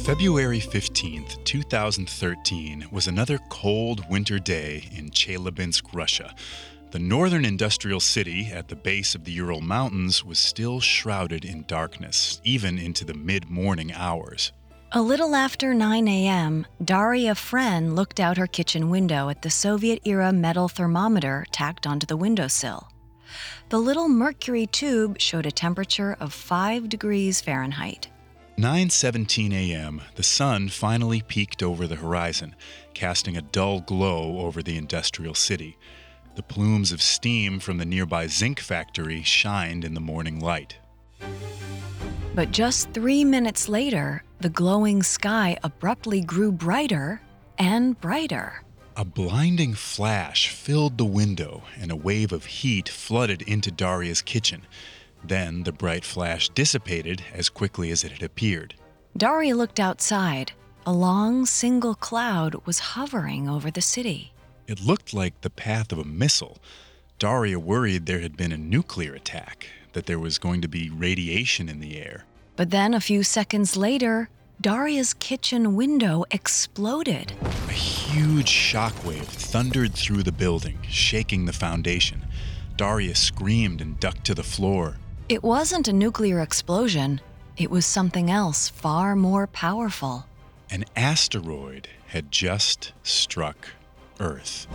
February 15th, 2013 was another cold winter day in Chelyabinsk, Russia. The northern industrial city at the base of the Ural Mountains was still shrouded in darkness, even into the mid-morning hours. A little after 9 a.m., Daria Fren looked out her kitchen window at the Soviet-era metal thermometer tacked onto the windowsill. The little mercury tube showed a temperature of 5 degrees Fahrenheit. 9:17 a.m., the sun finally peeked over the horizon, casting a dull glow over the industrial city. The plumes of steam from the nearby zinc factory shined in the morning light. But just 3 minutes later, the glowing sky abruptly grew brighter and brighter. A blinding flash filled the window, and a wave of heat flooded into Daria's kitchen. Then the bright flash dissipated as quickly as it had appeared. Daria looked outside. A long, single cloud was hovering over the city. It looked like the path of a missile. Daria worried there had been a nuclear attack, that there was going to be radiation in the air. But then a few seconds later, Daria's kitchen window exploded. A huge shockwave thundered through the building, shaking the foundation. Daria screamed and ducked to the floor. It wasn't a nuclear explosion. It was something else far more powerful. An asteroid had just struck Earth.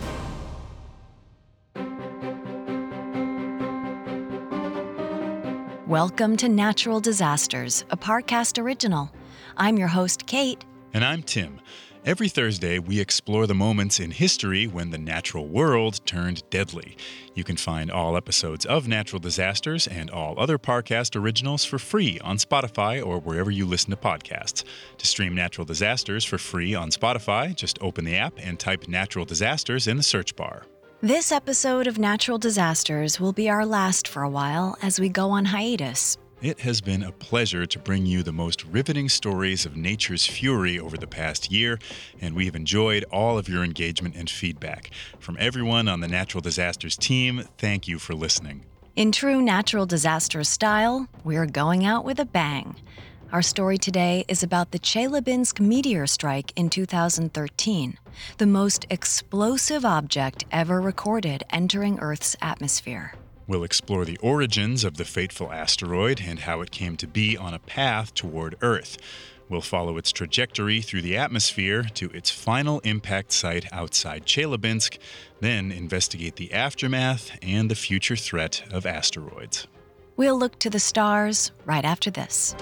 Welcome to Natural Disasters, a Parcast original. I'm your host, Kate. And I'm Tim. Every Thursday, we explore the moments in history when the natural world turned deadly. You can find all episodes of Natural Disasters and all other Parcast originals for free on Spotify or wherever you listen to podcasts. To stream Natural Disasters for free on Spotify, just open the app and type Natural Disasters in the search bar. This episode of Natural Disasters will be our last for a while as we go on hiatus. It has been a pleasure to bring you the most riveting stories of nature's fury over the past year, and we have enjoyed all of your engagement and feedback. From everyone on the Natural Disasters team, thank you for listening. In true Natural Disasters style, we're going out with a bang. Our story today is about the Chelyabinsk meteor strike in 2013, the most explosive object ever recorded entering Earth's atmosphere. We'll explore the origins of the fateful asteroid and how it came to be on a path toward Earth. We'll follow its trajectory through the atmosphere to its final impact site outside Chelyabinsk, then investigate the aftermath and the future threat of asteroids. We'll look to the stars right after this.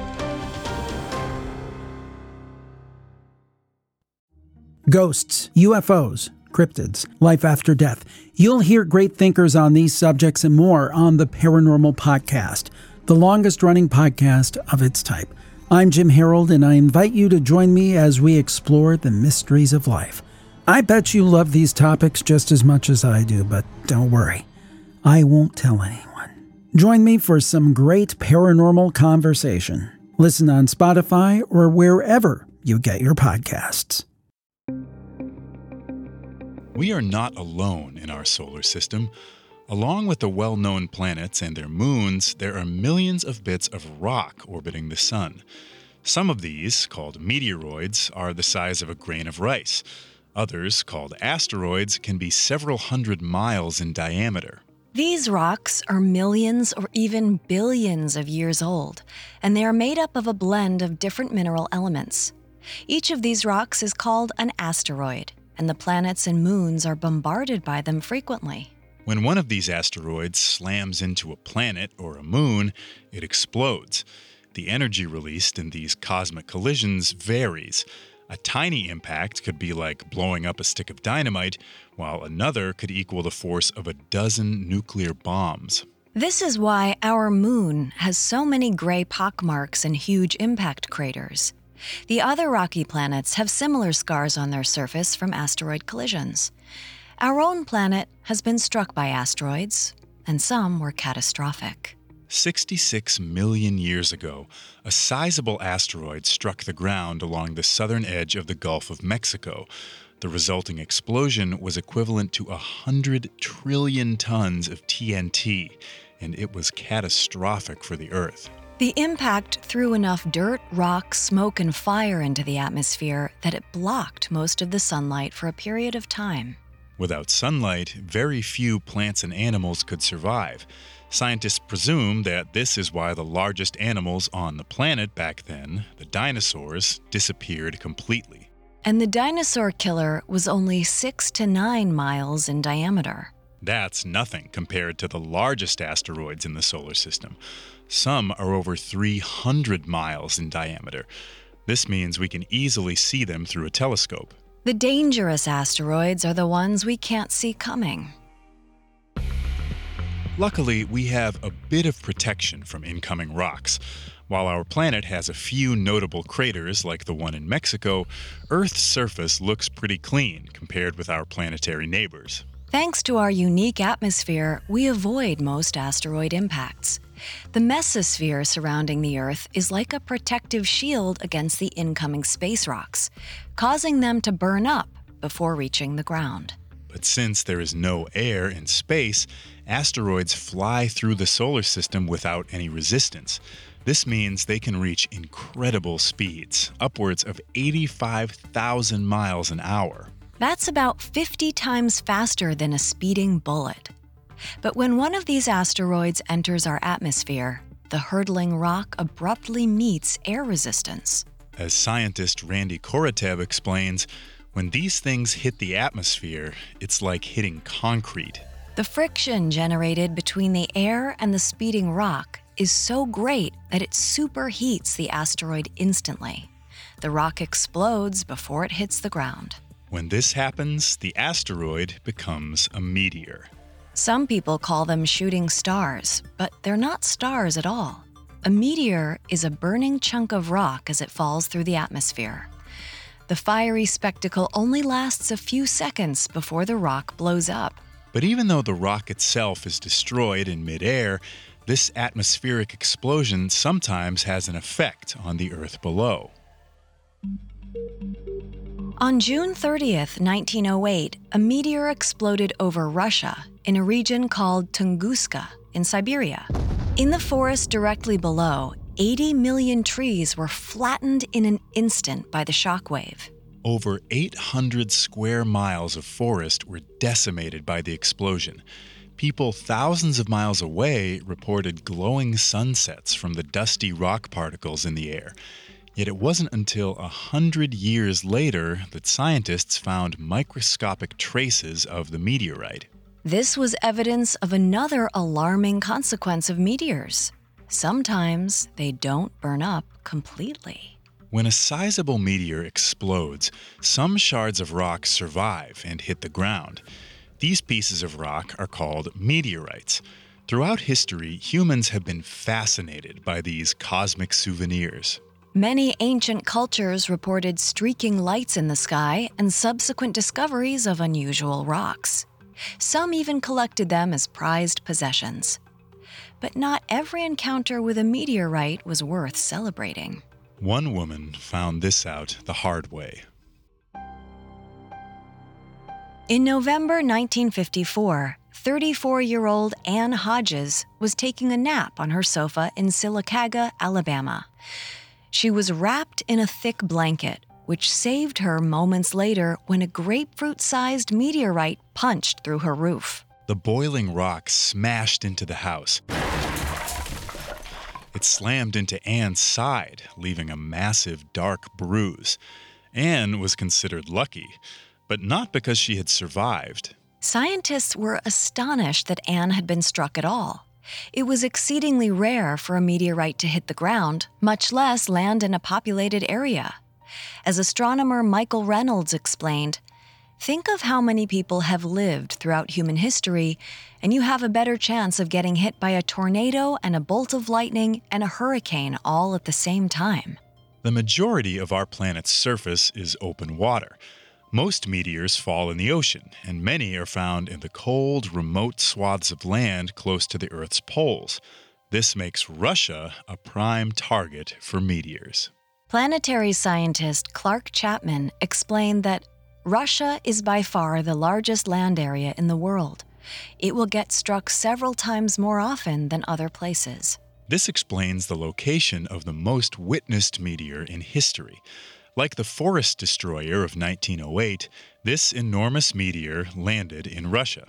Ghosts, UFOs, cryptids, life after death. You'll hear great thinkers on these subjects and more on the Paranormal Podcast, the longest-running podcast of its type. I'm Jim Harold, and I invite you to join me as we explore the mysteries of life. I bet you love these topics just as much as I do, but don't worry, I won't tell anyone. Join me for some great paranormal conversation. Listen on Spotify or wherever you get your podcasts. We are not alone in our solar system. Along with the well-known planets and their moons, there are millions of bits of rock orbiting the sun. Some of these, called meteoroids, are the size of a grain of rice. Others, called asteroids, can be several hundred miles in diameter. These rocks are millions or even billions of years old, and they are made up of a blend of different mineral elements. Each of these rocks is called an asteroid, and the planets and moons are bombarded by them frequently. When one of these asteroids slams into a planet or a moon, it explodes. The energy released in these cosmic collisions varies. A tiny impact could be like blowing up a stick of dynamite, while another could equal the force of a dozen nuclear bombs. This is why our moon has so many gray pockmarks and huge impact craters. The other rocky planets have similar scars on their surface from asteroid collisions. Our own planet has been struck by asteroids, and some were catastrophic. 66 million years ago, a sizable asteroid struck the ground along the southern edge of the Gulf of Mexico. The resulting explosion was equivalent to 100 trillion tons of TNT, and it was catastrophic for the Earth. The impact threw enough dirt, rock, smoke, and fire into the atmosphere that it blocked most of the sunlight for a period of time. Without sunlight, very few plants and animals could survive. Scientists presume that this is why the largest animals on the planet back then, the dinosaurs, disappeared completely. And the dinosaur killer was only 6 to 9 miles in diameter. That's nothing compared to the largest asteroids in the solar system. Some are over 300 miles in diameter. This means we can easily see them through a telescope. The dangerous asteroids are the ones we can't see coming. Luckily, we have a bit of protection from incoming rocks. While our planet has a few notable craters like the one in Mexico, Earth's surface looks pretty clean compared with our planetary neighbors. Thanks to our unique atmosphere, we avoid most asteroid impacts. The mesosphere surrounding the Earth is like a protective shield against the incoming space rocks, causing them to burn up before reaching the ground. But since there is no air in space, asteroids fly through the solar system without any resistance. This means they can reach incredible speeds, upwards of 85,000 miles an hour. That's about 50 times faster than a speeding bullet. But when one of these asteroids enters our atmosphere, the hurtling rock abruptly meets air resistance. As scientist Randy Korotev explains, when these things hit the atmosphere, it's like hitting concrete. The friction generated between the air and the speeding rock is so great that it superheats the asteroid instantly. The rock explodes before it hits the ground. When this happens, the asteroid becomes a meteor. Some people call them shooting stars, but they're not stars at all. A meteor is a burning chunk of rock as it falls through the atmosphere. The fiery spectacle only lasts a few seconds before the rock blows up. But even though the rock itself is destroyed in midair, this atmospheric explosion sometimes has an effect on the Earth below. On June 30th, 1908, a meteor exploded over Russia in a region called Tunguska in Siberia. In the forest directly below, 80 million trees were flattened in an instant by the shockwave. Over 800 square miles of forest were decimated by the explosion. People thousands of miles away reported glowing sunsets from the dusty rock particles in the air. Yet it wasn't until 100 years later that scientists found microscopic traces of the meteorite. This was evidence of another alarming consequence of meteors. Sometimes they don't burn up completely. When a sizable meteor explodes, some shards of rock survive and hit the ground. These pieces of rock are called meteorites. Throughout history, humans have been fascinated by these cosmic souvenirs. Many ancient cultures reported streaking lights in the sky and subsequent discoveries of unusual rocks. Some even collected them as prized possessions. But not every encounter with a meteorite was worth celebrating. One woman found this out the hard way. In November 1954, 34-year-old Ann Hodges was taking a nap on her sofa in Sylacauga, Alabama. She was wrapped in a thick blanket, which saved her moments later when a grapefruit-sized meteorite punched through her roof. The boiling rock smashed into the house. It slammed into Ann's side, leaving a massive dark bruise. Ann was considered lucky, but not because she had survived. Scientists were astonished that Ann had been struck at all. It was exceedingly rare for a meteorite to hit the ground, much less land in a populated area. As astronomer Michael Reynolds explained, think of how many people have lived throughout human history, and you have a better chance of getting hit by a tornado and a bolt of lightning and a hurricane all at the same time. The majority of our planet's surface is open water. Most meteors fall in the ocean, and many are found in the cold, remote swaths of land close to the Earth's poles. This makes Russia a prime target for meteors. Planetary scientist Clark Chapman explained that Russia is by far the largest land area in the world. It will get struck several times more often than other places. This explains the location of the most witnessed meteor in history. Like the Forest Destroyer of 1908, this enormous meteor landed in Russia.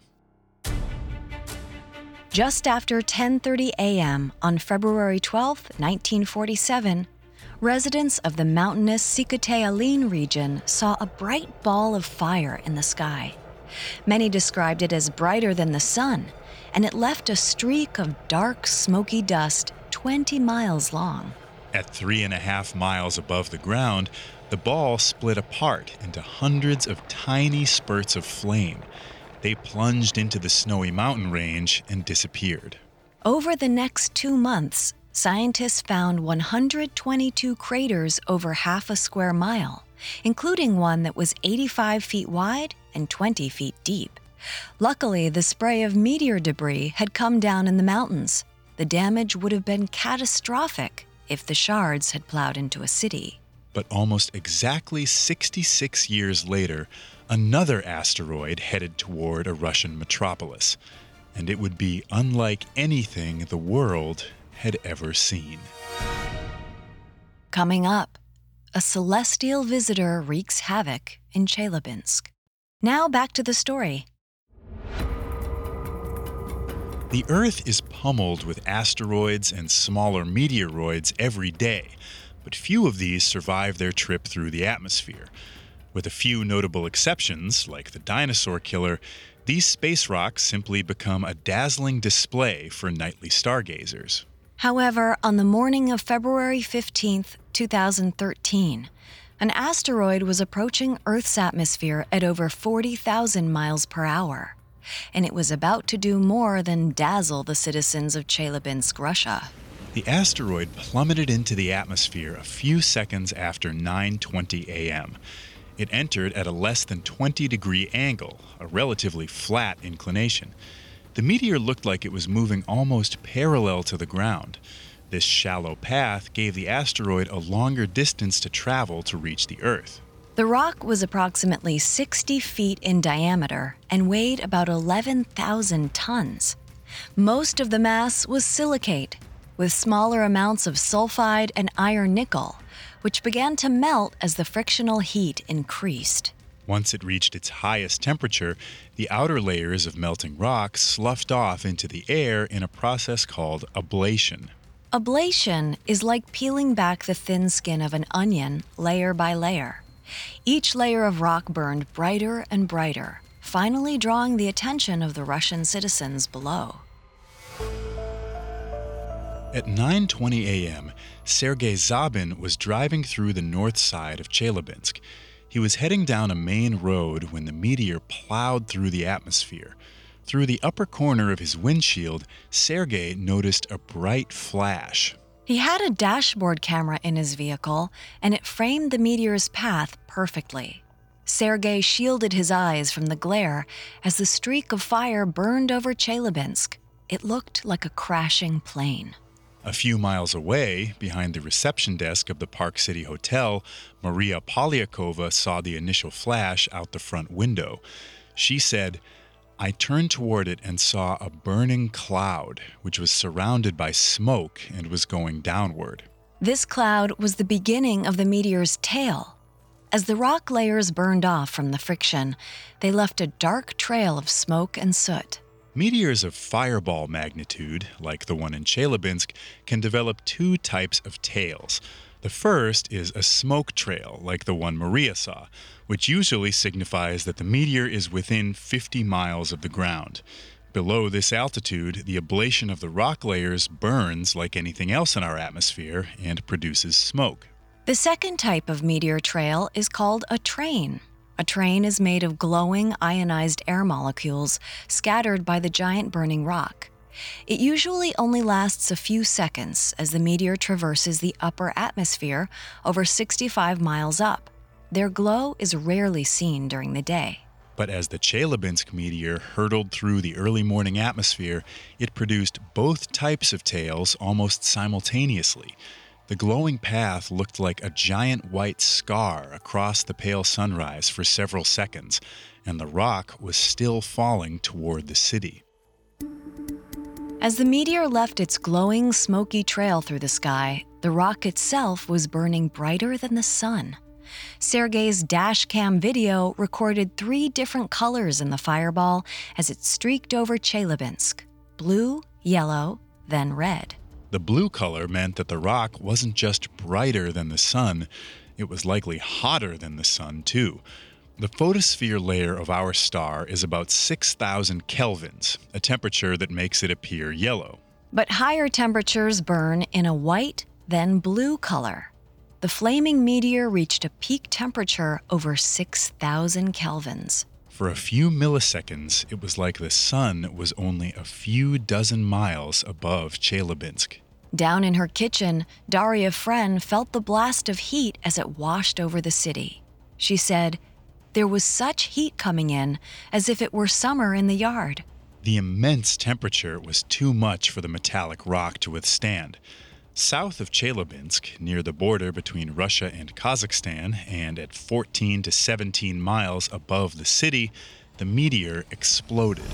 Just after 10:30 a.m. on February 12, 1947, residents of the mountainous Sikhote-Alin region saw a bright ball of fire in the sky. Many described it as brighter than the sun, and it left a streak of dark, smoky dust 20 miles long. At 3.5 miles above the ground, the ball split apart into hundreds of tiny spurts of flame. They plunged into the snowy mountain range and disappeared. Over the next 2 months, scientists found 122 craters over half a square mile, including one that was 85 feet wide and 20 feet deep. Luckily, the spray of meteor debris had come down in the mountains. The damage would have been catastrophic if the shards had plowed into a city. But almost exactly 66 years later, another asteroid headed toward a Russian metropolis, and it would be unlike anything the world had ever seen. Coming up, a celestial visitor wreaks havoc in Chelyabinsk. Now back to the story. The Earth is pummeled with asteroids and smaller meteoroids every day, but few of these survive their trip through the atmosphere. With a few notable exceptions, like the dinosaur killer, these space rocks simply become a dazzling display for nightly stargazers. However, on the morning of February 15, 2013, an asteroid was approaching Earth's atmosphere at over 40,000 miles per hour, and it was about to do more than dazzle the citizens of Chelyabinsk, Russia. The asteroid plummeted into the atmosphere a few seconds after 9:20 a.m. It entered at a less than 20-degree angle, a relatively flat inclination. The meteor looked like it was moving almost parallel to the ground. This shallow path gave the asteroid a longer distance to travel to reach the Earth. The rock was approximately 60 feet in diameter and weighed about 11,000 tons. Most of the mass was silicate, with smaller amounts of sulfide and iron nickel, which began to melt as the frictional heat increased. Once it reached its highest temperature, the outer layers of melting rock sloughed off into the air in a process called ablation. Ablation is like peeling back the thin skin of an onion layer by layer. Each layer of rock burned brighter and brighter, finally drawing the attention of the Russian citizens below. At 9:20 a.m., Sergei Zabin was driving through the north side of Chelyabinsk. He was heading down a main road when the meteor plowed through the atmosphere. Through the upper corner of his windshield, Sergei noticed a bright flash. He had a dashboard camera in his vehicle, and it framed the meteor's path perfectly. Sergei shielded his eyes from the glare as the streak of fire burned over Chelyabinsk. It looked like a crashing plane. A few miles away, behind the reception desk of the Park City Hotel, Maria Polyakova saw the initial flash out the front window. She said, "I turned toward it and saw a burning cloud, which was surrounded by smoke and was going downward." This cloud was the beginning of the meteor's tail. As the rock layers burned off from the friction, they left a dark trail of smoke and soot. Meteors of fireball magnitude, like the one in Chelyabinsk, can develop two types of tails. The first is a smoke trail, like the one Maria saw, which usually signifies that the meteor is within 50 miles of the ground. Below this altitude, the ablation of the rock layers burns like anything else in our atmosphere and produces smoke. The second type of meteor trail is called a train. A train is made of glowing ionized air molecules scattered by the giant burning rock. It usually only lasts a few seconds as the meteor traverses the upper atmosphere over 65 miles up. Their glow is rarely seen during the day. But as the Chelyabinsk meteor hurtled through the early morning atmosphere, it produced both types of tails almost simultaneously. The glowing path looked like a giant white scar across the pale sunrise for several seconds, and the rock was still falling toward the city. As the meteor left its glowing, smoky trail through the sky, the rock itself was burning brighter than the sun. Sergei's dashcam video recorded 3 different colors in the fireball as it streaked over Chelyabinsk: blue, yellow, then red. The blue color meant that the rock wasn't just brighter than the sun, it was likely hotter than the sun, too. The photosphere layer of our star is about 6,000 kelvins, a temperature that makes it appear yellow. But higher temperatures burn in a white, then blue color. The flaming meteor reached a peak temperature over 6,000 kelvins. For a few milliseconds, it was like the sun was only a few dozen miles above Chelyabinsk. Down in her kitchen, Daria Fren felt the blast of heat as it washed over the city. She said, "There was such heat coming in, as if it were summer in the yard." The immense temperature was too much for the metallic rock to withstand. South of Chelyabinsk, near the border between Russia and Kazakhstan, and at 14 to 17 miles above the city, the meteor exploded.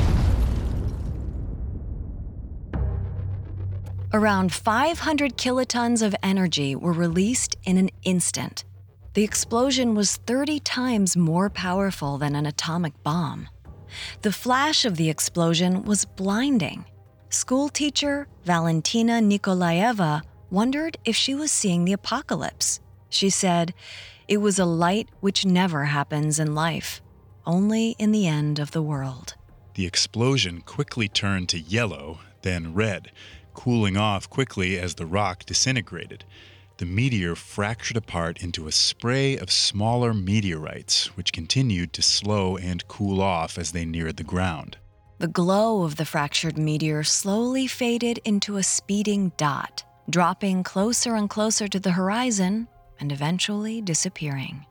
Around 500 kilotons of energy were released in an instant. The explosion was 30 times more powerful than an atomic bomb. The flash of the explosion was blinding. School teacher Valentina Nikolaeva wondered if she was seeing the apocalypse. She said, "It was a light which never happens in life, only in the end of the world." The explosion quickly turned to yellow, then red, cooling off quickly as the rock disintegrated. The meteor fractured apart into a spray of smaller meteorites, which continued to slow and cool off as they neared the ground. The glow of the fractured meteor slowly faded into a speeding dot, dropping closer and closer to the horizon and eventually disappearing.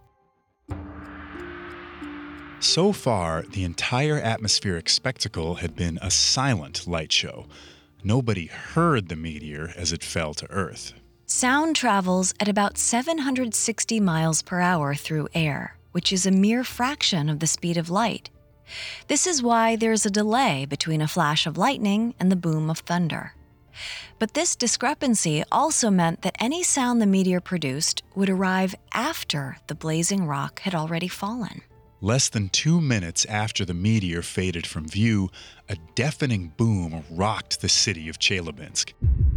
So far, the entire atmospheric spectacle had been a silent light show. Nobody heard the meteor as it fell to Earth. Sound travels at about 760 miles per hour through air, which is a mere fraction of the speed of light. This is why there's a delay between a flash of lightning and the boom of thunder. But this discrepancy also meant that any sound the meteor produced would arrive after the blazing rock had already fallen. Less than 2 minutes after the meteor faded from view, a deafening boom rocked the city of Chelyabinsk.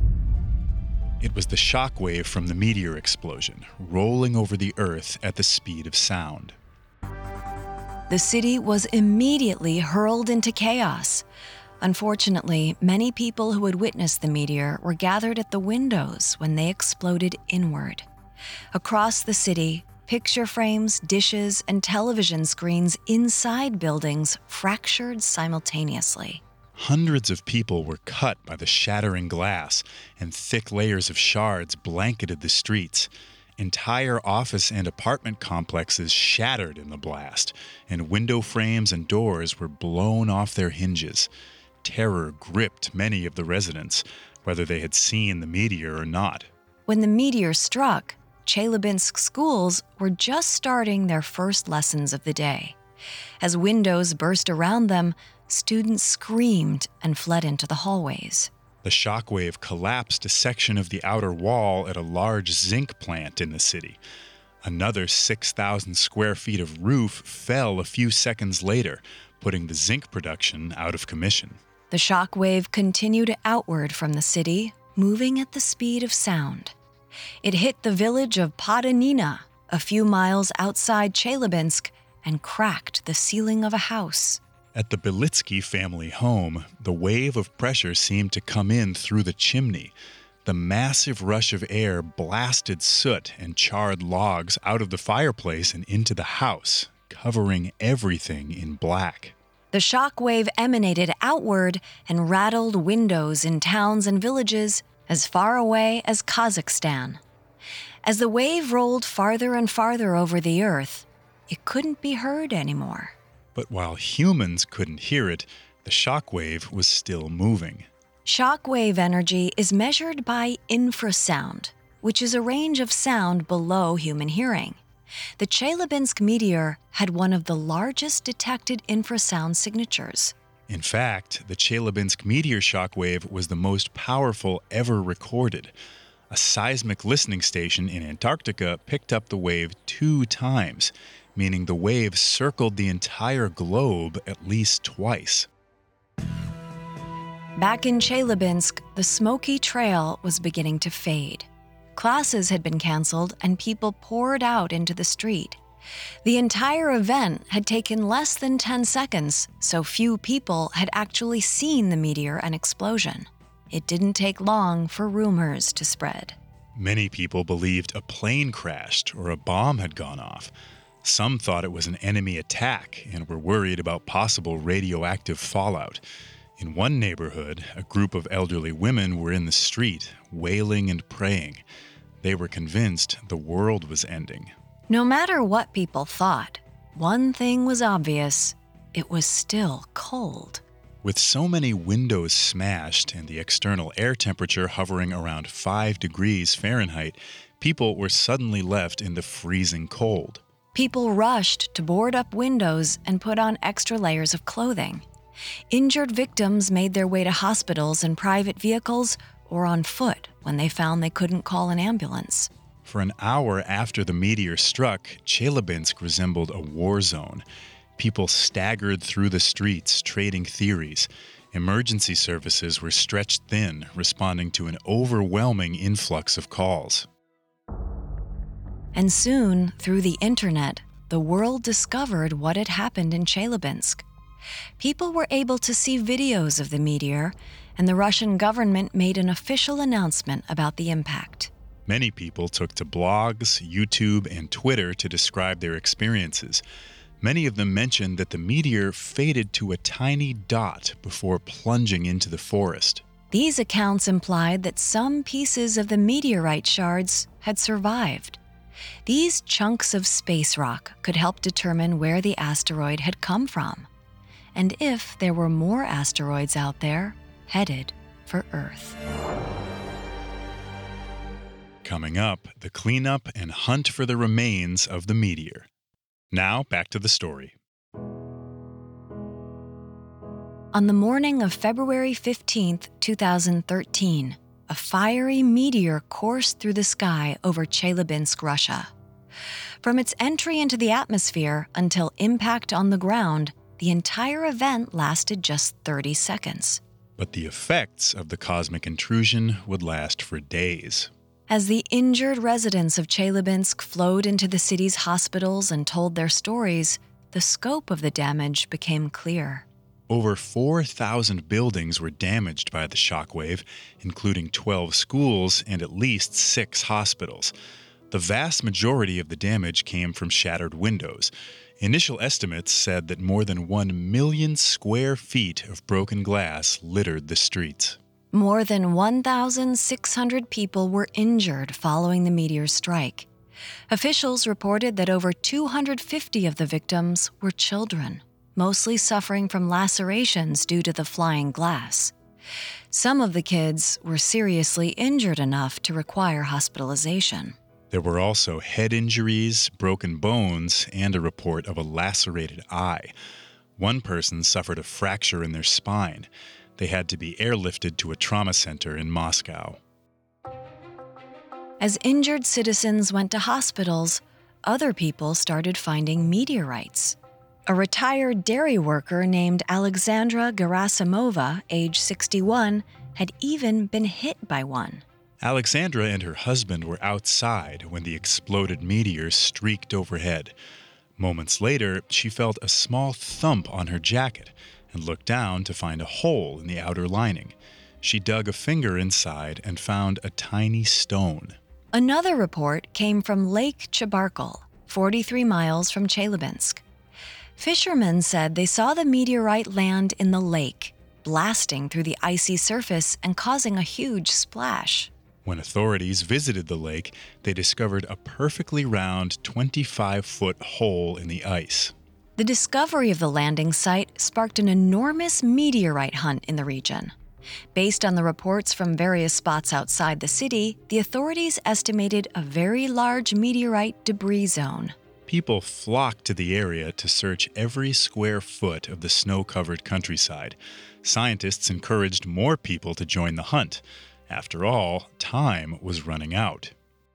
It was the shockwave from the meteor explosion, rolling over the earth at the speed of sound. The city was immediately hurled into chaos. Unfortunately, many people who had witnessed the meteor were gathered at the windows when they exploded inward. Across the city, picture frames, dishes, and television screens inside buildings fractured simultaneously. Hundreds of people were cut by the shattering glass, and thick layers of shards blanketed the streets. Entire office and apartment complexes shattered in the blast, and window frames and doors were blown off their hinges. Terror gripped many of the residents, whether they had seen the meteor or not. When the meteor struck, Chelyabinsk schools were just starting their first lessons of the day. As windows burst around them, students screamed and fled into the hallways. The shockwave collapsed a section of the outer wall at a large zinc plant in the city. Another 6,000 square feet of roof fell a few seconds later, putting the zinc production out of commission. The shockwave continued outward from the city, moving at the speed of sound. It hit the village of Podanina, a few miles outside Chelyabinsk, and cracked the ceiling of a house. At the Belitsky family home, the wave of pressure seemed to come in through the chimney. The massive rush of air blasted soot and charred logs out of the fireplace and into the house, covering everything in black. The shock wave emanated outward and rattled windows in towns and villages as far away as Kazakhstan. As the wave rolled farther and farther over the earth, it couldn't be heard anymore. But while humans couldn't hear it, the shockwave was still moving. Shockwave energy is measured by infrasound, which is a range of sound below human hearing. The Chelyabinsk meteor had one of the largest detected infrasound signatures. In fact, the Chelyabinsk meteor shock wave was the most powerful ever recorded. A seismic listening station in Antarctica picked up the wave 2 times, meaning the wave circled the entire globe at least twice. Back in Chelyabinsk, the smoky trail was beginning to fade. Classes had been canceled and people poured out into the street. The entire event had taken less than 10 seconds, so few people had actually seen the meteor and explosion. It didn't take long for rumors to spread. Many people believed a plane crashed or a bomb had gone off. Some thought it was an enemy attack and were worried about possible radioactive fallout. In one neighborhood, a group of elderly women were in the street, wailing and praying. They were convinced the world was ending. No matter what people thought, one thing was obvious: it was still cold. With so many windows smashed and the external air temperature hovering around 5 degrees Fahrenheit, people were suddenly left in the freezing cold. People rushed to board up windows and put on extra layers of clothing. Injured victims made their way to hospitals in private vehicles or on foot when they found they couldn't call an ambulance. For an hour after the meteor struck, Chelyabinsk resembled a war zone. People staggered through the streets, trading theories. Emergency services were stretched thin, responding to an overwhelming influx of calls. And soon, through the internet, the world discovered what had happened in Chelyabinsk. People were able to see videos of the meteor, and the Russian government made an official announcement about the impact. Many people took to blogs, YouTube, and Twitter to describe their experiences. Many of them mentioned that the meteor faded to a tiny dot before plunging into the forest. These accounts implied that some pieces of the meteorite shards had survived. These chunks of space rock could help determine where the asteroid had come from, and if there were more asteroids out there headed for Earth. Coming up, the cleanup and hunt for the remains of the meteor. Now, back to the story. On the morning of February 15, 2013, a fiery meteor coursed through the sky over Chelyabinsk, Russia. From its entry into the atmosphere until impact on the ground, the entire event lasted just 30 seconds. But the effects of the cosmic intrusion would last for days. As the injured residents of Chelyabinsk flowed into the city's hospitals and told their stories, the scope of the damage became clear. Over 4,000 buildings were damaged by the shockwave, including 12 schools and at least 6 hospitals. The vast majority of the damage came from shattered windows. Initial estimates said that more than 1 million square feet of broken glass littered the streets. More than 1,600 people were injured following the meteor's strike. Officials reported that over 250 of the victims were children, mostly suffering from lacerations due to the flying glass. Some of the kids were seriously injured enough to require hospitalization. There were also head injuries, broken bones, and a report of a lacerated eye. One person suffered a fracture in their spine. They had to be airlifted to a trauma center in Moscow. As injured citizens went to hospitals, other people started finding meteorites. A retired dairy worker named Alexandra Gerasimova, age 61, had even been hit by one. Alexandra and her husband were outside when the exploded meteor streaked overhead. Moments later, she felt a small thump on her jacket and looked down to find a hole in the outer lining. She dug a finger inside and found a tiny stone. Another report came from Lake Chebarkul, 43 miles from Chelyabinsk. Fishermen said they saw the meteorite land in the lake, blasting through the icy surface and causing a huge splash. When authorities visited the lake, they discovered a perfectly round 25-foot hole in the ice. The discovery of the landing site sparked an enormous meteorite hunt in the region. Based on the reports from various spots outside the city, the authorities estimated a very large meteorite debris zone. People flocked to the area to search every square foot of the snow-covered countryside. Scientists encouraged more people to join the hunt. After all, time was running out.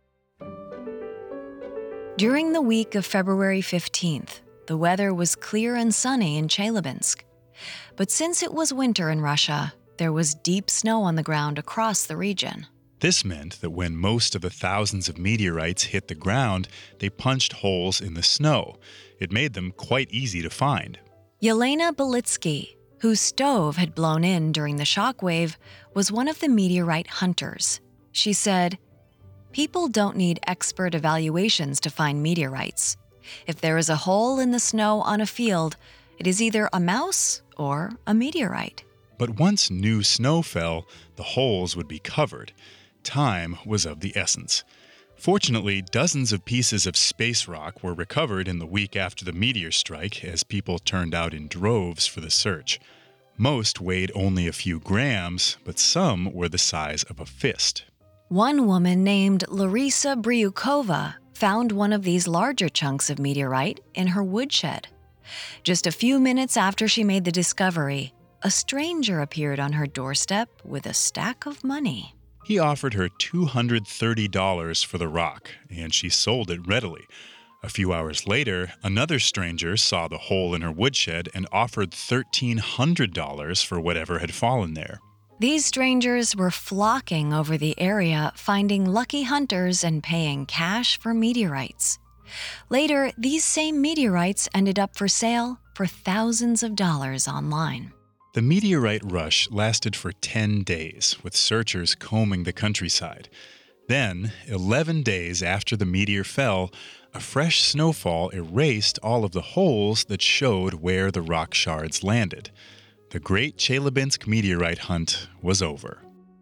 During the week of February 15th, the weather was clear and sunny in Chelyabinsk. But since it was winter in Russia, there was deep snow on the ground across the region. This meant that when most of the thousands of meteorites hit the ground, they punched holes in the snow. It made them quite easy to find. Yelena Belitsky, whose stove had blown in during the shockwave, was one of the meteorite hunters. She said, "People don't need expert evaluations to find meteorites. If there is a hole in the snow on a field, it is either a mouse or a meteorite." But once new snow fell, the holes would be covered. Time was of the essence. Fortunately, dozens of pieces of space rock were recovered in the week after the meteor strike as people turned out in droves for the search. Most weighed only a few grams, but some were the size of a fist. One woman named Larisa Bryukova found one of these larger chunks of meteorite in her woodshed. Just a few minutes after she made the discovery, a stranger appeared on her doorstep with a stack of money. He offered her $230 for the rock, and she sold it readily. A few hours later, another stranger saw the hole in her woodshed and offered $1,300 for whatever had fallen there. These strangers were flocking over the area, finding lucky hunters and paying cash for meteorites. Later, these same meteorites ended up for sale for thousands of dollars online. The meteorite rush lasted for 10 days, with searchers combing the countryside. Then, 11 days after the meteor fell, a fresh snowfall erased all of the holes that showed where the rock shards landed. The Great Chelyabinsk meteorite hunt was over.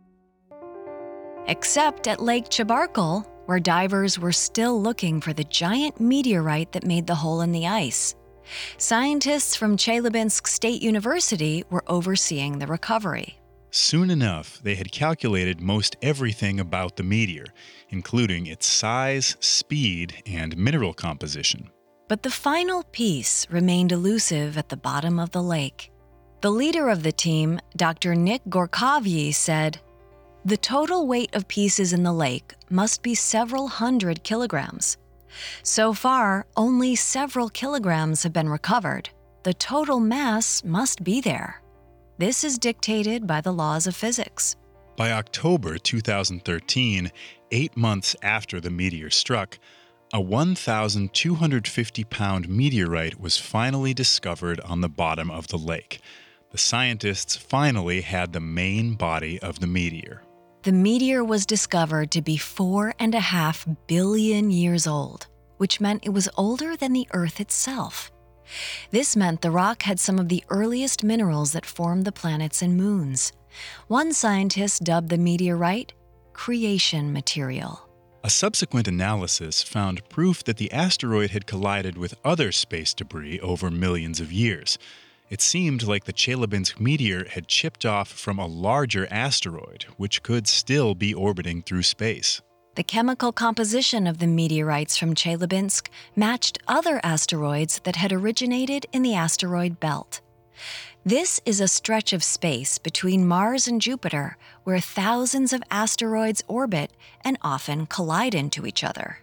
Except at Lake Chebarkul, where divers were still looking for the giant meteorite that made the hole in the ice. Scientists from Chelyabinsk State University were overseeing the recovery. Soon enough, they had calculated most everything about the meteor, including its size, speed, and mineral composition. But the final piece remained elusive at the bottom of the lake. The leader of the team, Dr. Nick Gorkovyi, said, "The total weight of pieces in the lake must be several hundred kilograms. So far, only several kilograms have been recovered. The total mass must be there. This is dictated by the laws of physics." By October 2013, 8 months after the meteor struck, a 1,250-pound meteorite was finally discovered on the bottom of the lake. The scientists finally had the main body of the meteor. The meteor was discovered to be 4.5 billion years old, which meant it was older than the Earth itself. This meant the rock had some of the earliest minerals that formed the planets and moons. One scientist dubbed the meteorite creation material. A subsequent analysis found proof that the asteroid had collided with other space debris over millions of years. It seemed like the Chelyabinsk meteor had chipped off from a larger asteroid, which could still be orbiting through space. The chemical composition of the meteorites from Chelyabinsk matched other asteroids that had originated in the asteroid belt. This is a stretch of space between Mars and Jupiter where thousands of asteroids orbit and often collide into each other.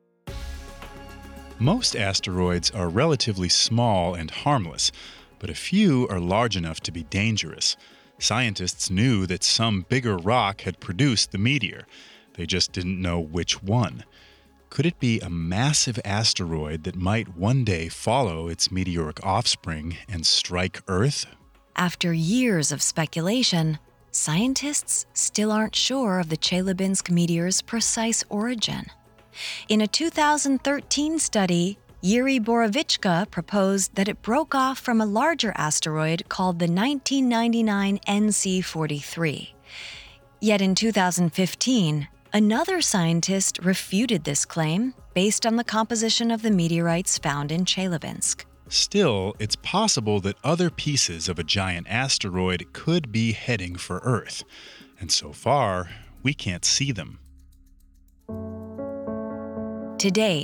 Most asteroids are relatively small and harmless, but a few are large enough to be dangerous. Scientists knew that some bigger rock had produced the meteor. They just didn't know which one. Could it be a massive asteroid that might one day follow its meteoric offspring and strike Earth? After years of speculation, scientists still aren't sure of the Chelyabinsk meteor's precise origin. In a 2013 study, Yuri Borovichka proposed that it broke off from a larger asteroid called the 1999 NC-43. Yet in 2015, another scientist refuted this claim based on the composition of the meteorites found in Chelyabinsk. Still, it's possible that other pieces of a giant asteroid could be heading for Earth, and so far, we can't see them. To date,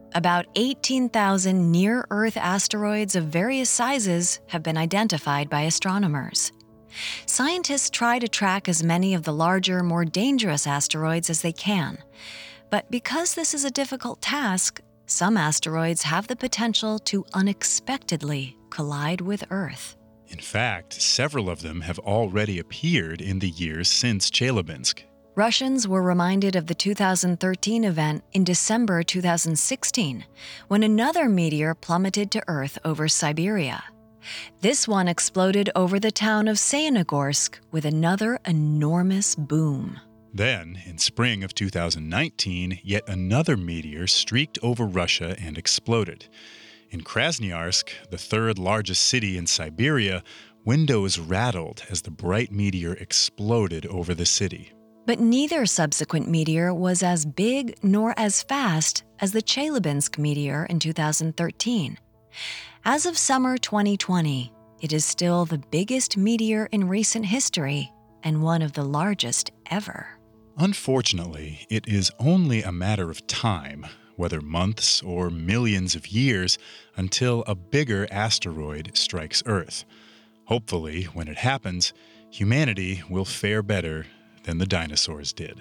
About 18,000 near-Earth asteroids of various sizes have been identified by astronomers. Scientists try to track as many of the larger, more dangerous asteroids as they can. But because this is a difficult task, some asteroids have the potential to unexpectedly collide with Earth. In fact, several of them have already appeared in the years since Chelyabinsk. Russians were reminded of the 2013 event in December 2016, when another meteor plummeted to Earth over Siberia. This one exploded over the town of Sayanogorsk with another enormous boom. Then, in spring of 2019, yet another meteor streaked over Russia and exploded. In Krasnoyarsk, the third largest city in Siberia, windows rattled as the bright meteor exploded over the city. But neither subsequent meteor was as big nor as fast as the Chelyabinsk meteor in 2013. As of summer 2020, it is still the biggest meteor in recent history and one of the largest ever. Unfortunately, it is only a matter of time, whether months or millions of years, until a bigger asteroid strikes Earth. Hopefully, when it happens, humanity will fare better than the dinosaurs did.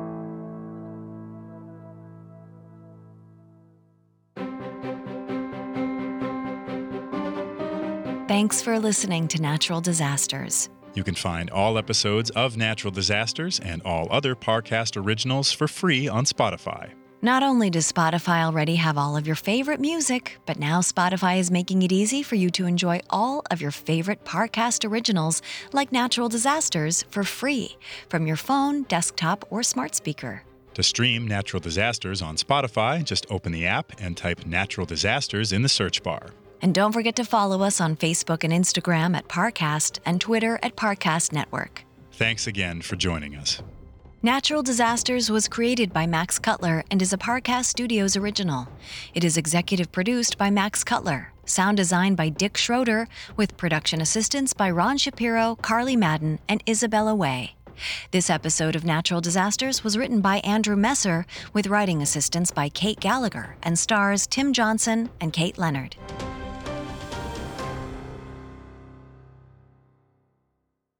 Thanks for listening to Natural Disasters. You can find all episodes of Natural Disasters and all other Parcast originals for free on Spotify. Not only does Spotify already have all of your favorite music, but now Spotify is making it easy for you to enjoy all of your favorite Parcast originals like Natural Disasters for free from your phone, desktop, or smart speaker. To stream Natural Disasters on Spotify, just open the app and type Natural Disasters in the search bar. And don't forget to follow us on Facebook and Instagram at Parcast and Twitter at Parcast Network. Thanks again for joining us. Natural Disasters was created by Max Cutler and is a Parcast Studios original. It is executive produced by Max Cutler, sound designed by Dick Schroeder, with production assistance by Ron Shapiro, Carly Madden, and Isabella Way. This episode of Natural Disasters was written by Andrew Messer, with writing assistance by Kate Gallagher, and stars Tim Johnson and Kate Leonard.